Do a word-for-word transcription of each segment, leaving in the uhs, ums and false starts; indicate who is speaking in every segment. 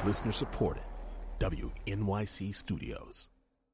Speaker 1: Listener supported. W N Y C Studios.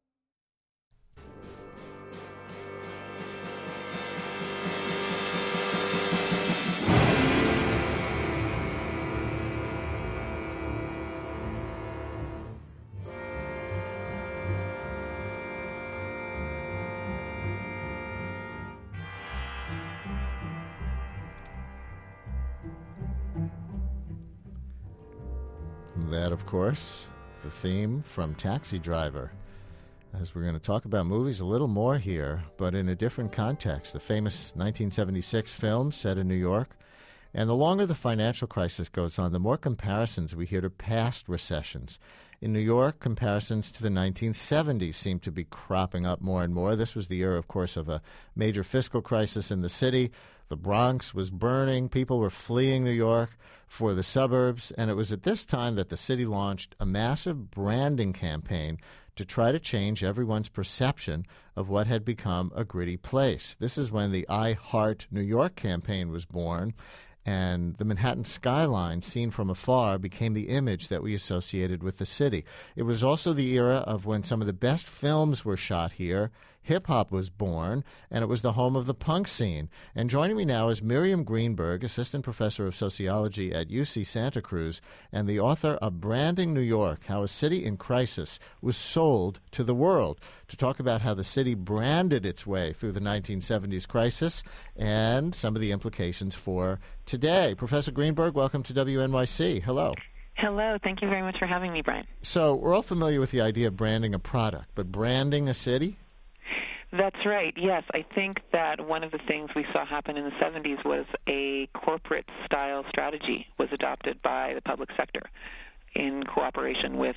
Speaker 2: That, of course, the theme from Taxi Driver. As we're going to talk about movies a little more here, but in a different context. The famous nineteen seventy-six film set in New York. And the longer the financial crisis goes on, the more comparisons we hear to past recessions. In New York, comparisons to the nineteen seventies seem to be cropping up more and more. This was the year, of course, of a major fiscal crisis in the city. The Bronx was burning. People were fleeing New York for the suburbs. And it was at this time that the city launched a massive branding campaign to try to change everyone's perception of what had become a gritty place. This is when the I Heart New York campaign was born, and the Manhattan skyline, seen from afar, became the image that we associated with the city. It was also the era of when some of the best films were shot here. Hip-hop was born, and it was the home of the punk scene. And joining me now is Miriam Greenberg, Assistant Professor of Sociology at U C Santa Cruz, and the author of Branding New York, How a City in Crisis Was Sold to the World, to talk about how the city branded its way through the nineteen seventies crisis and some of the implications for today. Professor Greenberg, welcome to W N Y C. Hello.
Speaker 3: Hello. Thank you very much for having me, Brian.
Speaker 2: So we're all familiar with the idea of branding a product, but branding a city?
Speaker 3: That's right. Yes, I think that one of the things we saw happen in the seventies was a corporate-style strategy was adopted by the public sector in cooperation with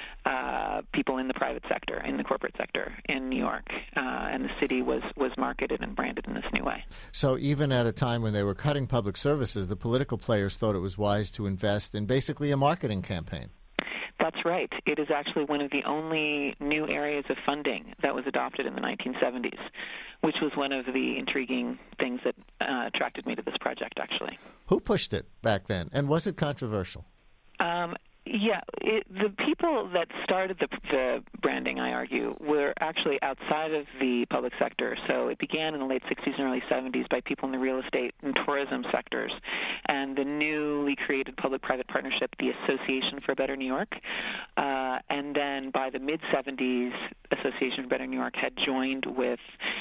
Speaker 3: uh, people in the private sector, in the corporate sector in New York. Uh, and the city was, was marketed and branded in this new way.
Speaker 2: So even at a time when they were cutting public services, the political players thought it was wise to invest in basically a marketing campaign.
Speaker 3: That's right. It is actually one of the only new areas of funding that was adopted in the nineteen seventies, which was one of the intriguing things that uh, attracted me to this project, actually.
Speaker 2: Who pushed it back then, and was it controversial?
Speaker 3: Um, yeah, it, the people that started the, the branding, I argue, were actually outside of the public sector. So it began in the late sixties and early seventies by people in the real estate and tourism sectors. And the newly created public-private partnership, the Association for a Better New York. Uh, and then by the mid-seventies, Association for Better New York had joined with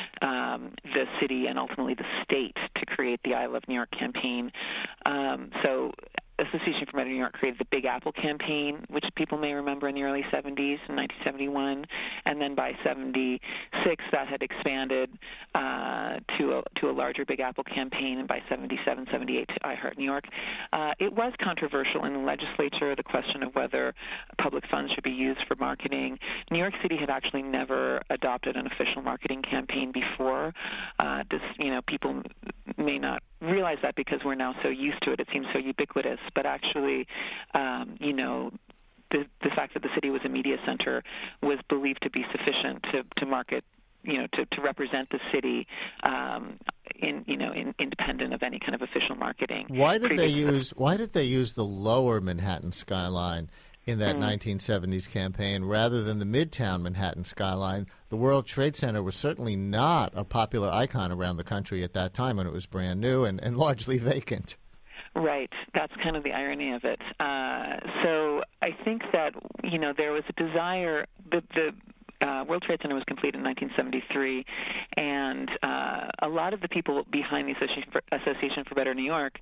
Speaker 3: um, the city and ultimately the state to create the I Love New York campaign. Um, so Association for Better New York created the Big Apple campaign, which people may remember in the early seventies, in nineteen seventy-one, and then by seventy-six that had expanded uh, to a to a larger Big Apple campaign, and by seventy-seven, seventy-eight to I Heart New York. Uh, it was controversial in the legislature, the question of whether public funds should be used for marketing. New York City had actually never adopted an official marketing campaign before. Uh, this, you know, people may not realize that because we're now so used to it. It seems so ubiquitous. But actually, um, you know, the, the fact that the city was a media center was believed to be sufficient to, to market, you know, to, to represent the city um, in, you know, in, independent of any kind of official marketing.
Speaker 2: Why did they use Why did they use the lower Manhattan skyline in that
Speaker 3: mm.
Speaker 2: nineteen seventies campaign rather than the Midtown Manhattan skyline? The World Trade Center was certainly not a popular icon around the country at that time when it was brand new and, and largely vacant.
Speaker 3: Right. That's kind of the irony of it. Uh, so I think that, you know, there was a desire, the, the uh, World Trade Center was completed in nineteen seventy-three, and uh, a lot of the people behind the Association for, Association for Better New York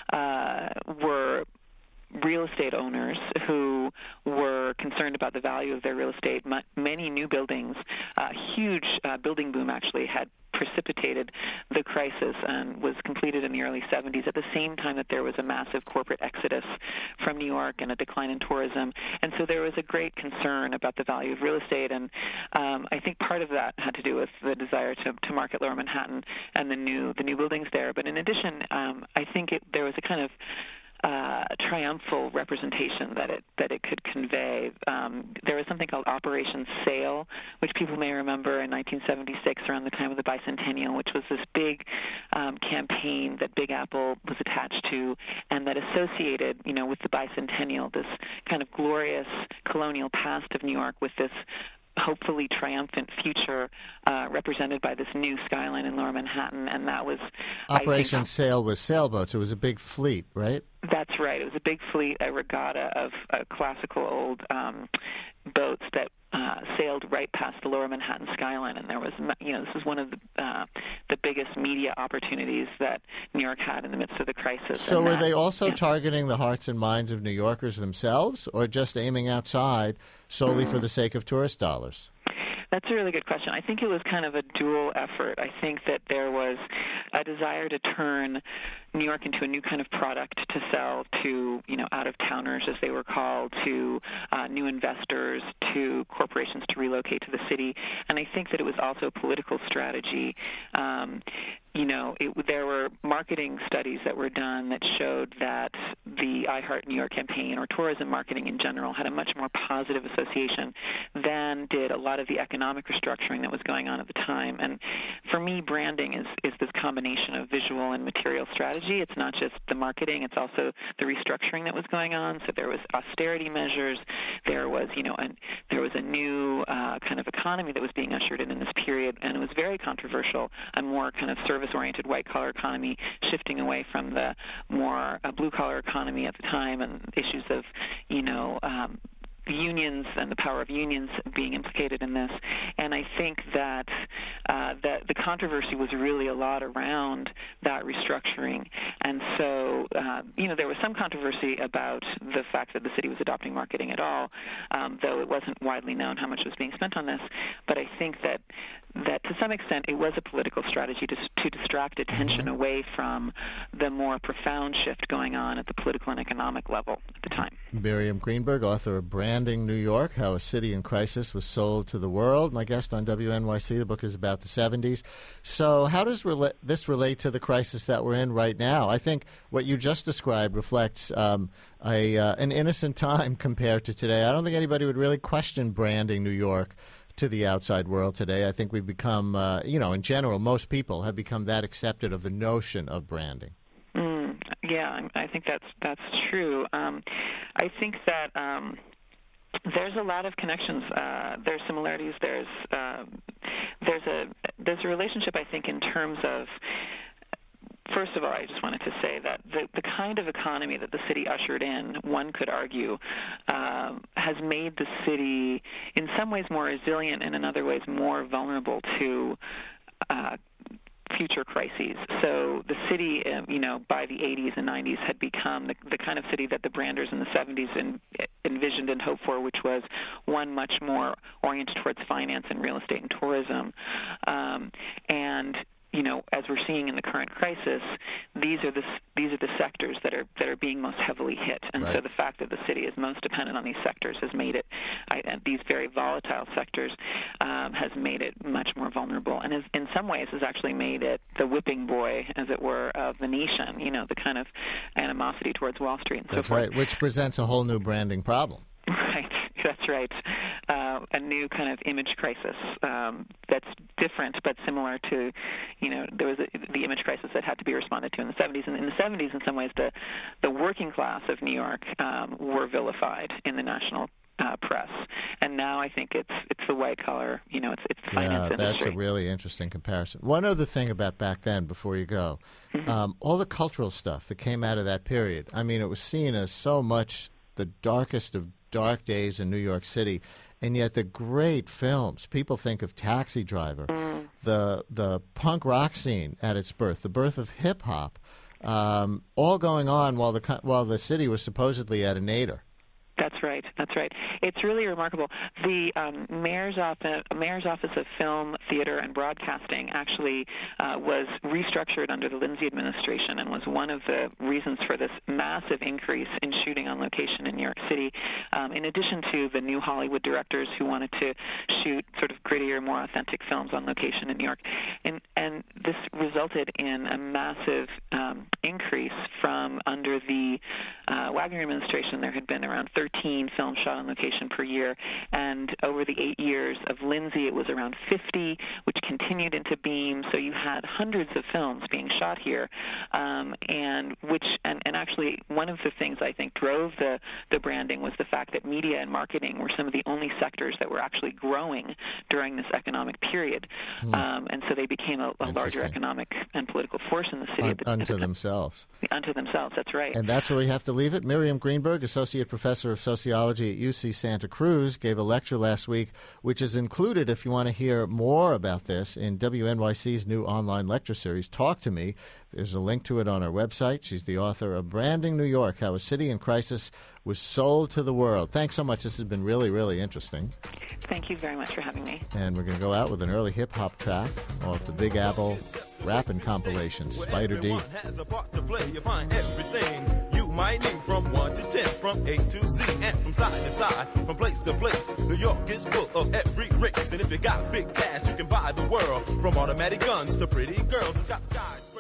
Speaker 3: uh, were real estate owners who were concerned about the value of their real estate. M- many new buildings, a uh, huge uh, building boom actually had precipitated the crisis and was completed in the early seventies at the same time that there was a massive corporate exodus from New York and a decline in tourism. And so there was a great concern about the value of real estate, and um, I think part of that had to do with the desire to, to market Lower Manhattan and the new the new buildings there. But in addition, um, I think it, there was a kind of Uh, triumphal representation that it that it could convey. Um, there was something called Operation Sail, which people may remember in nineteen seventy-six, around the time of the bicentennial, which was this big um, campaign that Big Apple was attached to, and and that associated, you know, with the bicentennial, this kind of glorious colonial past of New York with this hopefully triumphant future uh, represented by this new skyline in Lower Manhattan, and that was
Speaker 2: Operation
Speaker 3: I think,
Speaker 2: Sail was sailboats. It was a big fleet, right?
Speaker 3: That's right. It was a big fleet, a regatta of uh, classical old um, boats that uh, sailed right past the Lower Manhattan skyline, and there was, you know, this was one of the uh, the biggest media opportunities that New York had in the midst of the crisis.
Speaker 2: So
Speaker 3: and
Speaker 2: were
Speaker 3: that,
Speaker 2: they also
Speaker 3: yeah.
Speaker 2: targeting the hearts and minds of New Yorkers themselves, or just aiming outside solely mm. for the sake of tourist dollars?
Speaker 3: That's a really good question. I think it was kind of a dual effort. I think that there was a desire to turn New York into a new kind of product to sell to, you know, out-of-towners, as they were called, to uh, new investors, to corporations to relocate to the city. And I think that it was also a political strategy. Um, you know, it, there were marketing studies that were done that showed that the I Heart New York campaign, or tourism marketing in general, had a much more positive association than did a lot of the economic restructuring that was going on at the time. And for me, branding is, is this combination of visual and material strategy. It's not just the marketing, it's also the restructuring that was going on. So there was austerity measures, there was, you know, a, there was a new uh, kind of economy that was being ushered in in this period, and it was very controversial, a more kind of service-oriented white-collar economy, shifting away from the more uh, blue-collar economy at the time, and issues of, you know, um, unions and the power of unions being implicated in this. And I think that uh, that the controversy was really a lot around that restructuring. And so, uh, you know, there was some controversy about the fact that the city was adopting marketing at all, um, though it wasn't widely known how much was being spent on this. But I think that that to some extent it was a political strategy to, to distract attention mm-hmm. away from the more profound shift going on at the political and economic level at the time.
Speaker 2: Miriam Greenberg, author of Branding New York, How a City in Crisis Was Sold to the World. My guest on W N Y C. The book is about the seventies. So how does rela- this relate to the crisis that we're in right now? I think what you just described reflects um, a uh, an innocent time compared to today. I don't think anybody would really question branding New York to the outside world today. I think we've become, uh, you know, in general, most people have become that accepted of the notion of branding.
Speaker 3: Mm, yeah, I think that's that's true. Um, I think that um, there's a lot of connections. Uh, there's similarities. There's uh, there's a there's a relationship, I think, in terms of. First of all, I just wanted to say that the, the kind of economy that the city ushered in, one could argue, um, has made the city in some ways more resilient and in other ways more vulnerable to uh, future crises. So the city, uh, you know, by the eighties and nineties had become the, the kind of city that the branders in the seventies en, envisioned and hoped for, which was one much more oriented towards finance and real estate and tourism. Um, and you know, as we're seeing in the current crisis, these are the these are the sectors that are that are being most heavily hit, and right. so the fact that the city is most dependent on these sectors has made it I, these very volatile sectors um, has made it much more vulnerable, and has, in some ways has actually made it the whipping boy, as it were, of the nation. You know, the kind of animosity towards Wall Street and
Speaker 2: That's
Speaker 3: so forth.
Speaker 2: Right, which presents a whole new branding problem.
Speaker 3: Right. That's right. Uh, a new kind of image crisis um, that's different but similar to, you know, there was a, the image crisis that had to be responded to in the seventies. And in the seventies, in some ways, the, the working class of New York um, were vilified in the national uh, press. And now I think it's it's the white collar, you know, it's, it's the finance
Speaker 2: yeah,
Speaker 3: industry.
Speaker 2: That's a really interesting comparison. One other thing about back then, before you go, mm-hmm. um, all the cultural stuff that came out of that period, I mean, it was seen as so much the darkest of dark days in New York City, and yet the great films. People think of Taxi Driver, mm. the the punk rock scene at its birth, the birth of hip hop, um, all going on while the while the city was supposedly at a nadir.
Speaker 3: That's right. That's right. It's really remarkable. The um, mayor's office, mayor's office of Film, Theater, and Broadcasting actually uh, was restructured under the Lindsay administration, and was one of the reasons for this massive increase in shooting on location in New York City. Um, in addition to the new Hollywood directors who wanted to shoot sort of grittier, more authentic films on location in New York, and and this resulted in a massive um, increase from under the uh, Wagner administration. There had been around thirteen fifteen films shot on location per year. And over the eight years of Lindsay, it was around fifty, which continued into Beam. So you had hundreds of films being shot here, um, and which and, and actually one of the things I think drove the, the branding was the fact that media and marketing were some of the only sectors that were actually growing during this economic period. Hmm. Um, and so they became a, a larger economic and political force in the city.
Speaker 2: Un-
Speaker 3: at the,
Speaker 2: unto
Speaker 3: at the
Speaker 2: themselves.
Speaker 3: Unto themselves, that's right.
Speaker 2: And that's where we have to leave it. Miriam Greenberg, Associate Professor of Sociology at U C Santa Cruz, gave a lecture last week, which is included, if you want to hear more about this, in W N Y C's new online lecture series, Talk to Me. There's a link to it on our website. She's the author of Branding New York, How a City in Crisis Was Sold to the World. Thanks so much. This has been really, really interesting.
Speaker 3: Thank you very much for having me.
Speaker 2: And we're going to go out with an early hip-hop track off the Big Apple rapping compilation, Spider D.
Speaker 4: Has a part to play. You find everything you might need from one to ten, from A to Z, and from side to side, from place to place. New York is full of every race, and if you got big cash, you can buy the world. From automatic guns to pretty girls who's got skies.